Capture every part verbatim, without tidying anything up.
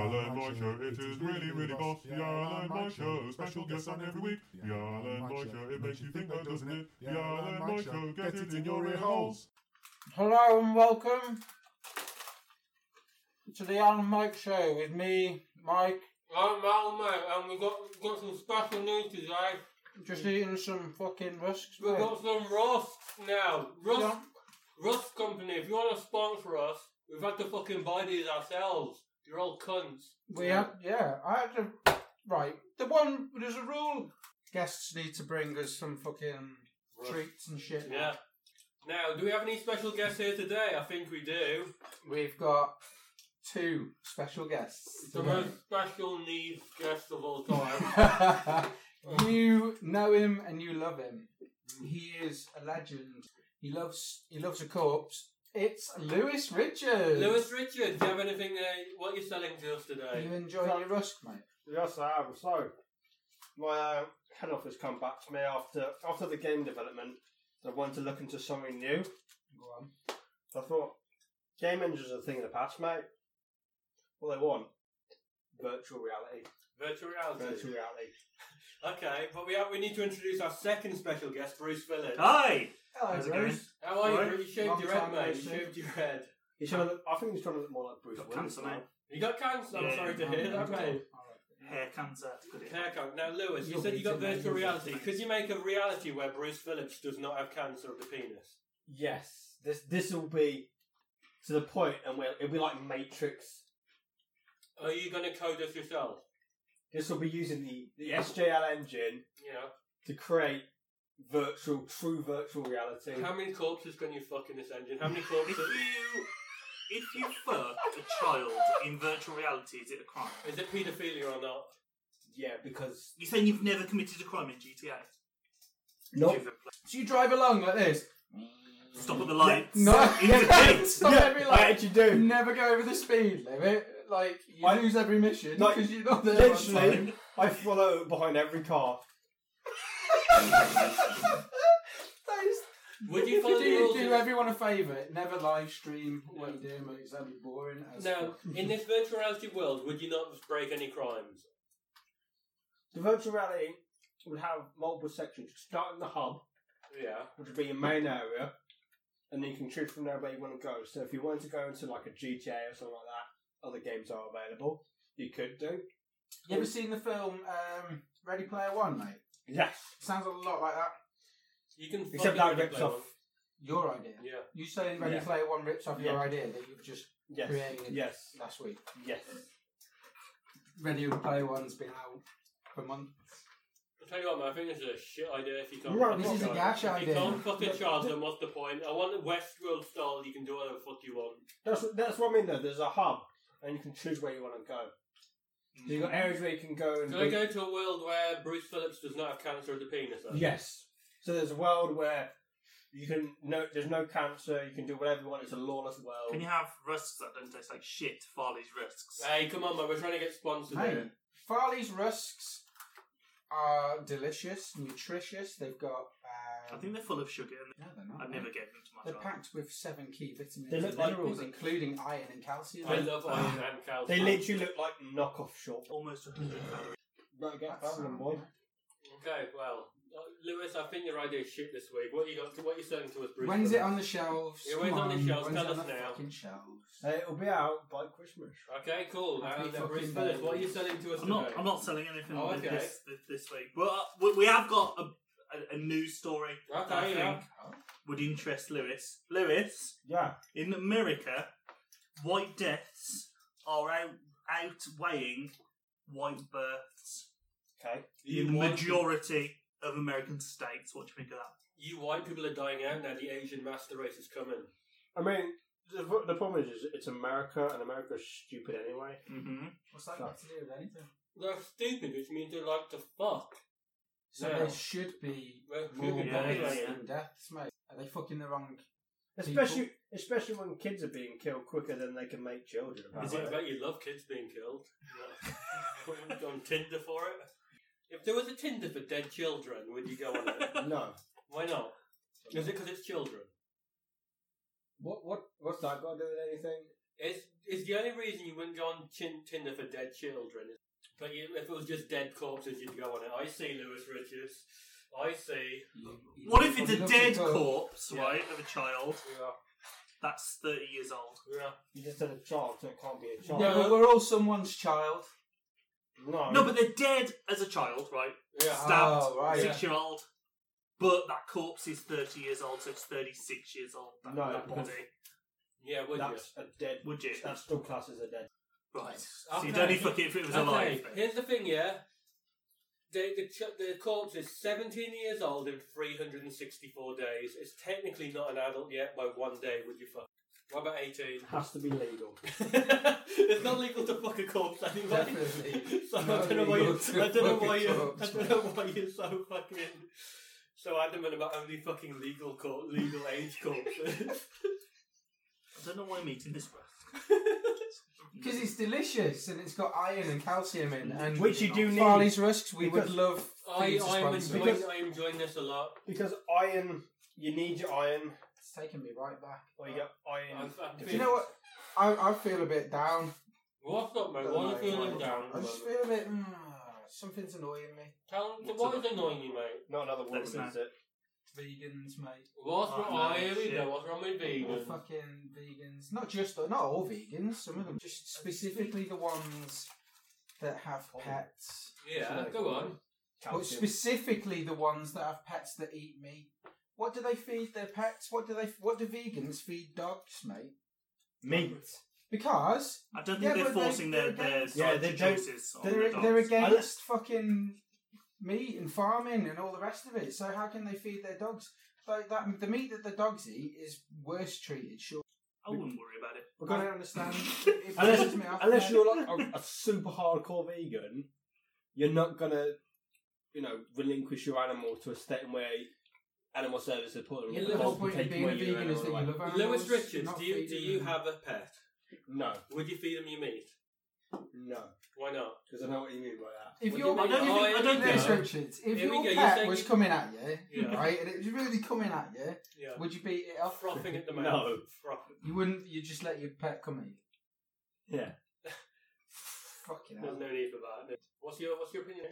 Alan Moy Show, it is really, really boss. The Alan Moy Show, special guests on every week. The Alan Moy Show, it makes you think though, doesn't it? The Alan Moy Show, get it in your ear holes. Hello and welcome to the Alan Mike Show with me, Mike. I'm Alan Mike, and we've got, got some special news today. Just eating some fucking rusks. We've mate. got some Rust now. Rust, Yeah. Rust Company, if you want to sponsor us, we've had to fucking buy these ourselves. You're all cunts. We have, yeah. I had to. Right, the one there's a rule. Guests need to bring us some fucking Rust. treats and shit. Yeah. Now, do we have any special guests here today? I think we do. We've got two special guests. The today. most special needs guest of all time. You know him and you love him. He is a legend. He loves he loves a corpse. It's Lewis Richards. Lewis Richards, do you have anything, uh, what you're selling to us Are today? you enjoying your rusk, mate? Yes, I have. So, my uh, head office come back to me after after the game development. I wanted to look into something new. Go on. So I thought, game engines are a thing of the past, mate. What they want? Virtual reality. Virtual reality. Virtual reality. Okay, but we have, we need to introduce our second special guest, Bruce Phillips. Hi! Hello, How's it Bruce. going? How are you, Alright. Bruce? You shaved Long your head, time mate. no You see. shaved your head. He's trying to look, I think he's trying to look more like Bruce Got Willis. cancer, now. mate. You got cancer? I'm Yeah, sorry to Oh, hear that, mate. Hair cancer. Good Hair cancer. Now, Lewis, you You'll said be you got too, mate. virtual You'll be reality. too. Could you make a reality where Bruce Phillips does not have cancer of the penis? Yes. This this will be to the point, and we'll, it'll be like Matrix. Are you going to code this yourself? This will be using the, the S J L engine Yeah. to create virtual, true virtual reality. How many corpses can you fuck in this engine? How many If corpses? you if you fuck a child in virtual reality, is it a crime? Is it paedophilia or not? Yeah, because You're saying you've never committed a crime in G T A? nope. So you drive along like this? Stop at the lights. No, Indicate. stop Yeah, every I light. actually do. Never go over the speed limit. Like you I- lose every mission Like, because you're not there. on time. Literally, I follow behind every car. That is- Would you If follow you the do, rules? do of- everyone a favour, never live stream what you're doing, mate. It's going to be boring. As Now, fuck. in this virtual reality world, would you not break any crimes? The virtual reality would have multiple sections. Start in the hub, Yeah. which would be your main area, and then you can choose from there where you want to go. So if you wanted to go into like a G T A or something like that, other games are available. You could do. You ever seen the film um, Ready Player One, mate? Yes. Sounds a lot like that. You can fuck Except in that Ready rips Player off. One. Your idea. Yeah. You saying Ready Yeah. Player One rips off your Yeah. idea that you've just Yes. created Yes. last week? Yes. Ready Player One's been out for months. I'll tell you what, man, I think this is a shit idea if you can't Right, fuck this is a child. gash If idea. you can't fuck a But- child, then what's the point? I want a Westworld style, you can do whatever the fuck you want. That's that's what I mean though. There's a hub, and you can choose where you want to go. So you've got areas where you can go and. Can I go to a world where Bruce Phillips does not have cancer of the penis, though? Yes. So there's a world where you can no, there's no cancer. You can do whatever you want. It's a lawless world. Can you have rusks that don't taste like shit? Farley's rusks. Hey, come on, man, we're trying to get sponsored Hey, here. Farley's rusks are delicious, nutritious. They've got. Um, I think they're full of sugar. And no, they're not. I mate. never gave them to my They're child. packed with seven key vitamins They and look like- minerals, including iron and calcium. I love iron and calcium. They literally look like knockoff shop. Almost one hundred calories. Better get That's them, sound, boy. mate. Okay, well, uh, Lewis, I think your idea is shit this week. What you got? To, what are you selling to us, Bruce? When's it Phillips? on the shelves? Yeah, when's Come on the on, shelves? When's Tell it on us the now. fucking shelves? Uh, it'll be out by Christmas. Okay, cool. Happy And uh, Bruce fucking Phillips, what are you birthday. selling to us I'm not. today? I'm not selling anything Oh, with okay. this, this this week. But uh, we, we have got a, a, a news story that I Okay, think yeah. would interest Lewis. Lewis, Yeah. in America, white deaths are out outweighing white births. Okay. You in the white- majority of American states. What do you think of that? You white people are dying out now. The Asian master race is coming. I mean, the, the problem is, is it's America, and America's stupid anyway. Mm-hmm. What's that got to do with anything? They're stupid, which means they like to fuck. So Yeah. there should be Well, more should be yeah, births yeah, yeah. than deaths, mate. Are they fucking the wrong? Especially, especially when kids are being killed quicker than they can make children. Is it, I apparently. bet you love kids being killed. Go on Tinder for it. If there was a Tinder for dead children, would you go on it? No. Why not? Is it because it's children? What? What? What's that got to do with anything? It's is the only reason you wouldn't go on chin- Tinder for dead children. But you, if it was just dead corpses, you'd go on it. I see Lewis Richards. I see. You- you What if it's a probably love dead to talk. corpse, Yeah. right, of a child Yeah. that's thirty years old? Yeah. You just said a child, so it can't be a child. Yeah, but we're all someone's child. No. No, but they're dead as a child, right? Yeah. Stabbed, Oh, right. six-year-old. But that corpse is thirty years old, so it's thirty-six years old. That, No, that because- body. Yeah, would that's a dead. Would you? That's still classed as a dead. Right. So Okay. you'd only fuck it if it was Okay, alive. here's the thing, yeah. The, the, ch- the corpse is seventeen years old in three hundred sixty-four days. It's technically not an adult yet. By one day, would you fuck? What about eighteen? Has to be legal. It's not legal to fuck a corpse anyway. Definitely. So I Not don't know why you. legal to I don't know fuck a why you. I corpse, don't know why you're so fucking so adamant about only fucking legal cor- legal age corpses. I don't know why I'm eating this breath. Because it's delicious and it's got iron and calcium in. And Which you do need. Farley's Rusks, we Because would love. for I you to I'm sponsor. enjoying I'm enjoying this a lot. Because iron, you need your iron. It's taking me right back. Or you get iron. I'm, I'm Do you know what? I, I feel a bit down. What's up, mate? Don't Why are you know, feeling I- down? I just feel a bit. Mm, something's annoying me. Tell What's what up? is annoying you, mate? Not another woman, Let's is not. it? Vegans, mate. What's Oh, wrong? no, Oh, here we shit. go. What's wrong with All vegans? fucking vegans. Not just, not all vegans. Some of them. Just specifically the ones that have pets. Yeah, go on. But Calcium. specifically the ones that have pets that eat meat. What do they feed their pets? What do they? What do vegans feed dogs, mate? Meat. Because I don't think Yeah, they're but they- forcing their, they're their against- Yeah, dietary they don't- choices on they're their they're dogs. against fucking meat and farming and all the rest of it. So how can they feed their dogs? Like that, the meat that the dogs eat is worse treated. Sure, I wouldn't worry about it. I don't understand. It, it Unless, pisses me off, unless mate. you're like a, a super hardcore vegan, you're not gonna, you know, relinquish your animal to a state where animal services put them Yeah, in the whole box point and of take being a away your vegan is that animal you away. love animals. Lewis Richards, not do you do feeding you them. have a pet? No, Would you feed them your meat? no, Why not? because I know what you mean by that. If Would your you- I don't Oh, think- I don't Lewis think- Richards, if Here we your go, you're pet saying was you- coming at you, Yeah. right, and it was really coming at you, Yeah. would you beat it off? Frothing at the mouth. No. Frothing. You wouldn't. You just let your pet come at you. Yeah. Fucking There's hell. no need for that. What's your What's your opinion?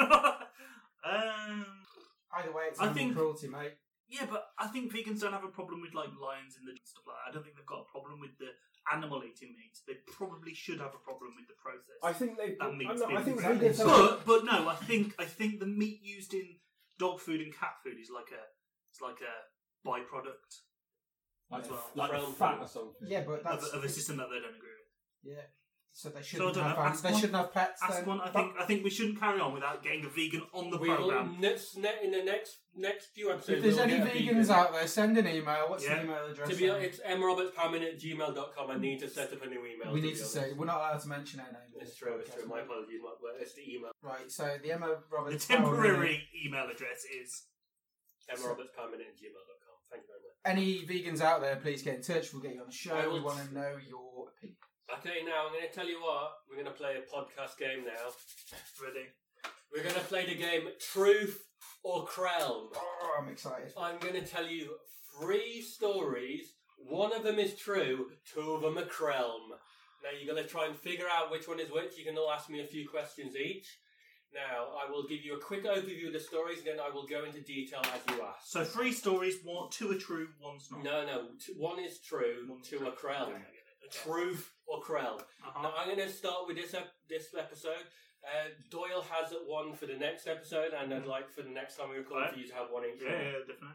um, Either way, it's I animal think- cruelty, mate. yeah, but I think vegans don't have a problem with like lions in the stuff like that. I don't think they've got a problem with the animal eating meat. They probably should have a problem with the process. I think they. That I, meat's know, I been- think Exactly. vegans have- But but no, I think I think the meat used in dog food and cat food is like a it's like a byproduct like, as well like Brown fat food. or something. Yeah, but of, that's of a system that they don't agree with. yeah. So they I shouldn't don't have know, an- ask they one- shouldn't have pets. Ask then. one. I think I think we shouldn't carry on without getting a vegan on the We'll program. next, ne- in the next next few episodes. If there's we'll any get a vegans vegan. out there, send an email. What's Yeah. the email address? To be then? honest, it's mrobertspalmin at gmail dot com. I need to set up a new email. we to need be to honest. say we're not allowed to mention our name. It's true. It's true. My apologies. My, well, it's the email. Right. So the Emma The Roberts temporary email address is mrobertspalmin at gmail dot com. Thank you very much. Any vegans out there, please get in touch. We'll get you on the show. I We will- want to know your opinion. Okay, now I'm going to tell you what. We're going to play a podcast game now. ready. We're going to play the game Truth or Crown. Oh, I'm excited. I'm going to tell you three stories. One of them is true, two of them are Krelm. Now you're going to try and figure out which one is which. You can all ask me a few questions each. Now, I will give you a quick overview of the stories, and then I will go into detail as you ask. So three stories. One, two are true. One's not. No, no. T- one is true, One's two true. are Krelm. Okay, I get it. Okay. Truth or Krell. Uh-huh. Now, I'm going to start with this ep- this episode. Uh, Doyle has one for the next episode, and I'd like for the next time we record Right. for you to have one each. Yeah, yeah, definitely.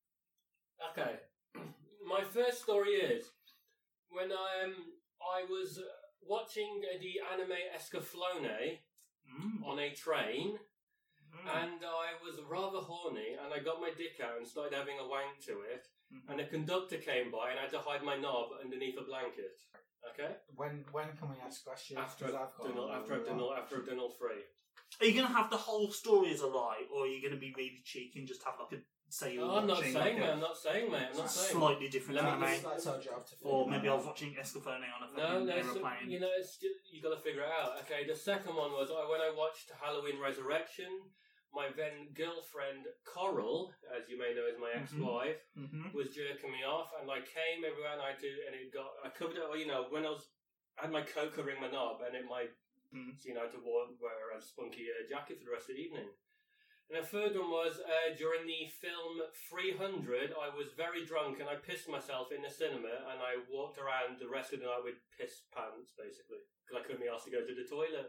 Okay. My first story is when I um, I was uh, watching uh, the anime Escaflowne Mm. on a train, Mm. and I was rather horny, and I got my dick out and started having a wank to it, Mhm. and a conductor came by, and I had to hide my knob underneath a blanket. Okay? When when can we ask questions? After 'Cause I've I've got done all, a after I've done lot. all, after I've done all three. Are you going to have the whole story as a lie, or are you going to be really cheeky and just have like a say you're No, I'm not watching saying, like mate. a I'm not saying, mate. I'm not saying. slightly different Let me anime, just- That's our job to figure or maybe that I was out. watching Escaflowne on a No, fucking no, so, aeroplane. you know, it's just, you got to figure it out. Okay, the second one was I when I watched Halloween Resurrection. My then girlfriend Coral, as you may know, is my ex-wife, Mm-hmm. was jerking me off, and I came everywhere, and I do, and it got I covered it. Well, you know, when I was I had my coat covering my knob, and it might, Mm. so, you know, to wear, wear a spunky uh, jacket for the rest of the evening. And the third one was uh, during the film three hundred, I was very drunk and I pissed myself in the cinema, and I walked around the rest of the night with piss pants, basically, because I couldn't be asked to go to the toilet.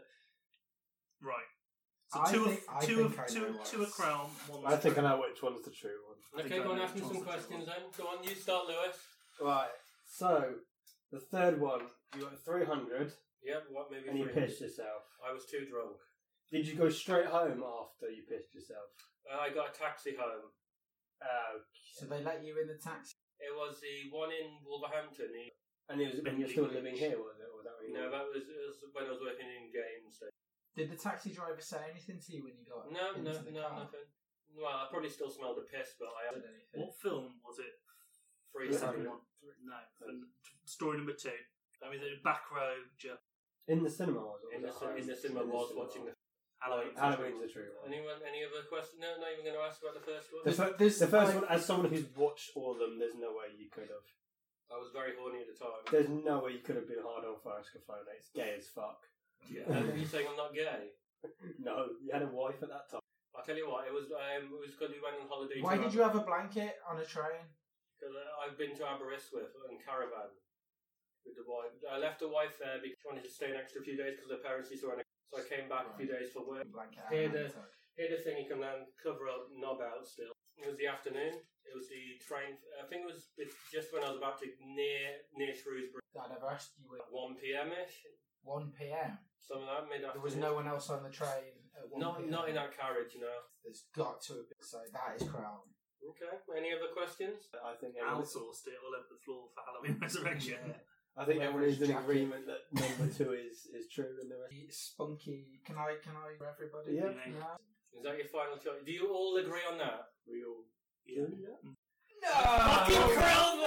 Right. So I two think- of I two think of I two, know two what's- of Crown, one. I think I know which one's the true one. I think Okay, I go on, know ask me which some one's the questions true then. Go on, you start, Lewis. Right. So the third one, you got three hundred, Yep, what, maybe and you three. pissed yourself. I was too drunk. Did you go straight home after you pissed yourself? Uh, I got a taxi home. Uh, So they let you in the taxi. It was the one in Wolverhampton. He, and it was when you're still living here, was it? Or was that when you no, were- that was, it was when I was working in games. Did the taxi driver say anything to you when you got No, into no, the no, car? nothing. Well, I probably still smelled the piss, but I Said had anything? What film was it? three The hundred. second one. No. and Story number two. I mean, the back row. Ju- in the cinema, was it? In the, Was it cin- home? in the cinema In was watching the. Halloween. Halloween's the true one. Anyone? Any other questions? No, not even going to ask about the first one. The, fir- This- the first I- one, as someone who's watched all of them, there's no way you could have. I was very horny at the time. There's no way you could have been hard on for Escaflowne. It's gay as fuck. Yeah. Are you saying I'm not gay? No, you had a wife at that time. I'll tell you what. It was. Um, it was because we went on holiday. Why to did you have a blanket on a train? Because uh, I've been to Aberystwyth in caravan with the wife. I left the wife there because she wanted to stay an extra few days because her parents used to run a. So I came back a few days for work. Blanket. Here on the- it. Here the thing you can then cover up knob out still. It was the afternoon. It was the train. I think it was it's just when I was about to near near Shrewsbury. I'd have asked you at one p.m. ish. one p.m. Some of that mid There was no one else on the train at one Not p.m. not in that carriage, you know. There's got to have been. So that is Crown. Okay. Any other questions? I think everyone, Outsourced it all over the floor for Halloween Resurrection. I think everyone is in Jacket. agreement that number two is, is true and the rest. Spunky. Can I? Can I? For everybody? Yeah. Yeah. Is that your final choice? Do you all agree on that? We all Yeah. yeah. No. Fucking Crown!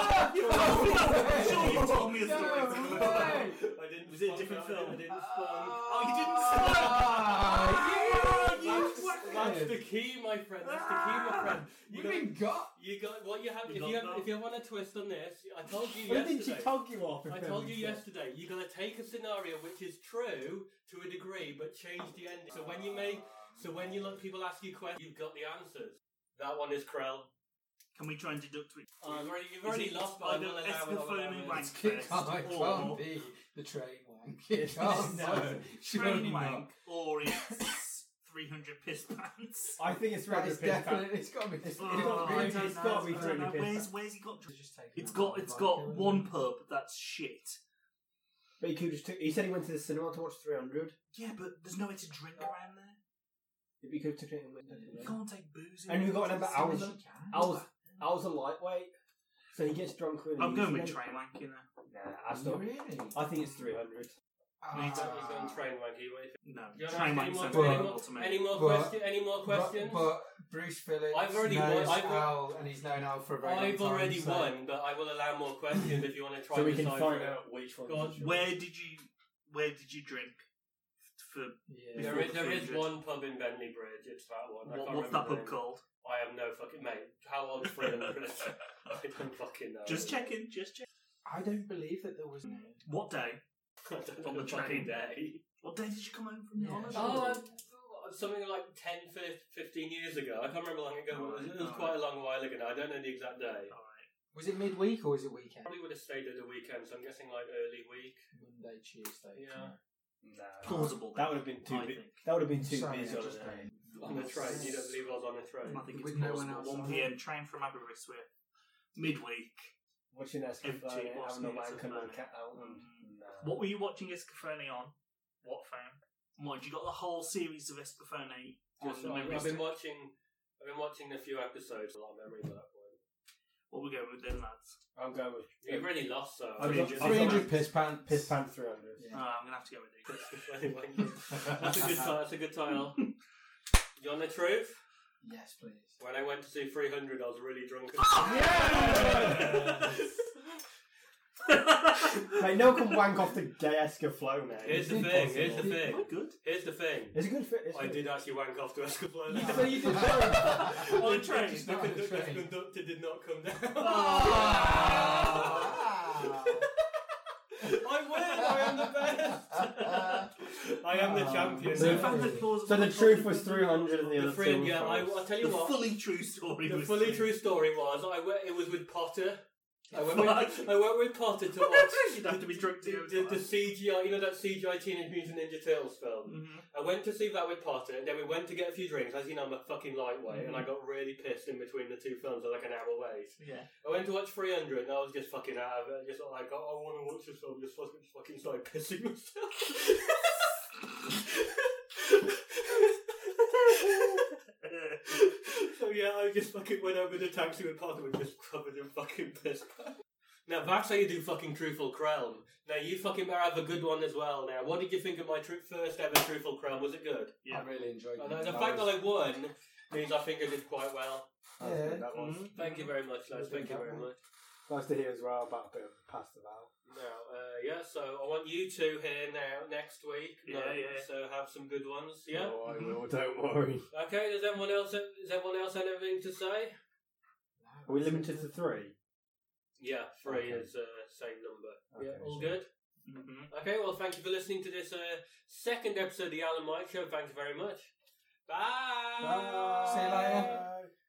I'm sure you told me a story. No way. I didn't. Was it a spawn different that, film? I didn't spawn. Oh, you didn't Ah, you That's, fucking- that's the key, my friend. That's the key, my friend. You You've got, been got. you got what you have. We If got you have, that. if you want a twist on this, I told you Why didn't she yesterday. tug you off? I told you yesterday. You got to take a scenario which is true to a degree, but change the ending. So when you make, so when you look, people ask you questions, you've got the answers. That one is Krell. Can we try and deduct it? You've already, you've Is already it lost, but I either will allow it. I will Escaflowne allow wank it. It fest can't, it or can't be the train wank. It can't. No. No. Surely train not. wank or it's three hundred piss pants? I think it's That regular is piss definitely. It's got to be. It's- It's it's Oh, got I really- don't it's know, got to be I don't know. really Where's, pissed. where's he got? Just take It's it got out it's of got the blanket, one hasn't pub that's shit. But he could just took, he said he went to the cinema to watch three hundred. Yeah, but there's nowhere to drink around there. If he could have took it in with You can't take booze. in And we there. got another it? hour. As soon as you can. I was I was a lightweight, so he gets drunk really. I'm going with easily. train wank, you know. Nah, I still. Really? I think it's three hundred. Me He's too. on, he's on train wanky. Wait. No, Do you want to train ask any wank's more, the any But- more, ultimate. any more, But- question, any more questions? But, but Bruce Phillips I've already knows won- I've al- Al, and he's known Al for a very long I've time. already so- won, but I will allow more questions if you want to try So we and can decipher find it. out which one. Go on. is true. Where did you Where did you drink? For Yeah. There Before is, there is three hundred. one pub in Bentley Bridge. It's that one. I what, can't what's that remember pub the name. called? I have no fucking mate. How old is three hundred? I don't fucking know. Just checking. Just check. I don't believe that there was no. What day? I don't on know the fucking train. day. What day did you come home from the Yeah. holiday? Oh, I, something like ten, fifteen years ago. I can't remember how long ago. It was, it was Alright. quite a long while ago now. I don't know the exact day. Alright. Was it midweek or was it weekend? Probably would have stayed at the weekend, so I'm guessing like early week. Monday, Tuesday. Yeah. Nah. Plausible. That would have been too. I Bi- think. that would have been too Sorry, busy I on just a day. On the train. You don't believe I was on a train? I think it's With no one plausible. else one on p.m. train from Aberystwyth. Midweek. Watching Escaflowne, Empty, what's having a new wank and a Escaflowne? cat out. And, Mm. nah. What were you watching Escaflowne on? What phone? Mind you got the whole series of Escaflowne on Just, the I've, memory I've been stick. watching. I've been watching a few episodes. A lot of memories at that point. What we going with then, lads? I'm going with. You've already lost, so. I've got- I've three hundred got- piss pants. Piss Pan three hundred. Yeah. Oh, I'm gonna have to go with these. That's a good title. That's a good title. You want the truth? Yes, please. When I went to see three hundred, I was really drunk. Mate, no one can wank off the gay Escaflowne. Here's the It's thing. Here's the impossible. thing. Oh, good. Here's the thing. It's a good fit. It's I good. did actually wank off to Escaflowne. So you did On the train. The, Not on the conductor, the train. conductor did not come down. Ah. I win! I am the best! I am the champion. So you The- found the clause. So the truth was three hundred and the The other three, two were yeah, I, false. I'll tell you The what. fully true story. The was fully three. true story was I went, it was with Potter. I went with, I went with Potter to watch You'd have to be drunk to the, go the, to the C G I, you know that C G I Teenage Mutant Ninja Turtles film? Mhm. I went to see that with Potter, and then we went to get a few drinks. As you know, I'm a fucking lightweight, and I got really pissed in between the two films, like an hour wait. Yeah. I went to watch three hundred, and I was just fucking out of it. Just like, oh, I want to watch this film, just fucking, fucking started pissing myself. So yeah, I just fucking went over the taxi with Potter and just covered in fucking piss. Now that's how you do fucking Truthful Crelm. Now you fucking better have a good one as well. Now, what did you think of my tru- first ever Truthful Crelm? Was it good? I really enjoyed And it. the That fact was- that I won means I think I did quite well. That's Yeah. good, that was. Mhm. Thank you very much, lads. Thank you very much. Nice to hear as well about a bit of pasta Val. Now, uh, yeah, so I want you two here now next week. Yeah, No, yeah. So have some good ones. Yeah. Oh, I will, don't worry. Okay. Does everyone else? Does everyone else have anything to say? Are we limited to three? Yeah, three Okay. is uh, same number. Okay, yeah, all sure. good. Mhm. Okay, well, thank you for listening to this uh, second episode of the Alan Mike Show. Thank you very much. Bye. See you later.